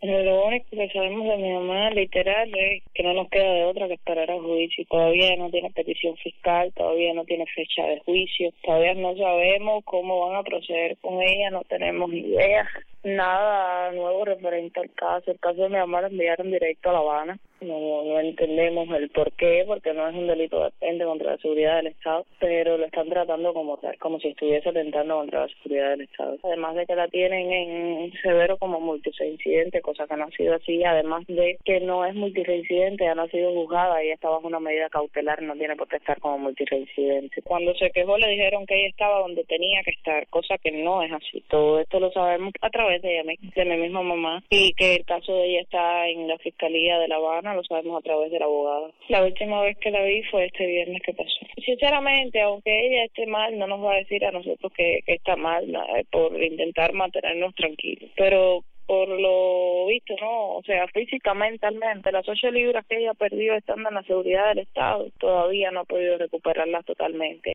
Lo único que sabemos de mi mamá, literal, es que no nos queda de otra que esperar a juicio. Todavía no tiene petición fiscal, todavía no tiene fecha de juicio, todavía no sabemos cómo van a proceder con ella, no tenemos idea. Nada nuevo referente al caso. El caso de mi mamá lo enviaron directo a La Habana. No entendemos el por qué, porque no es un delito latente contra la seguridad del Estado, pero lo están tratando como tal, como si estuviese atentando contra la seguridad del Estado. Además de que la tienen en severo como multireincidente, cosa que no ha sido así, además de que no es multireincidente, ya no ha sido juzgada, ella está bajo una medida cautelar, no tiene por qué estar como multireincidente. Cuando se quejó le dijeron que ella estaba donde tenía que estar, cosa que no es así. Todo esto lo sabemos a través de mi misma mamá, y que el caso de ella está en la Fiscalía de La Habana, lo sabemos a través del abogado. La última vez que la vi fue este viernes que pasó. Sinceramente, aunque ella esté mal, no nos va a decir a nosotros que está mal, por intentar mantenernos tranquilos. Pero por lo visto, no, o sea, físicamente, mentalmente, las 8 libras que ella perdió estando en la seguridad del Estado, todavía no ha podido recuperarlas totalmente.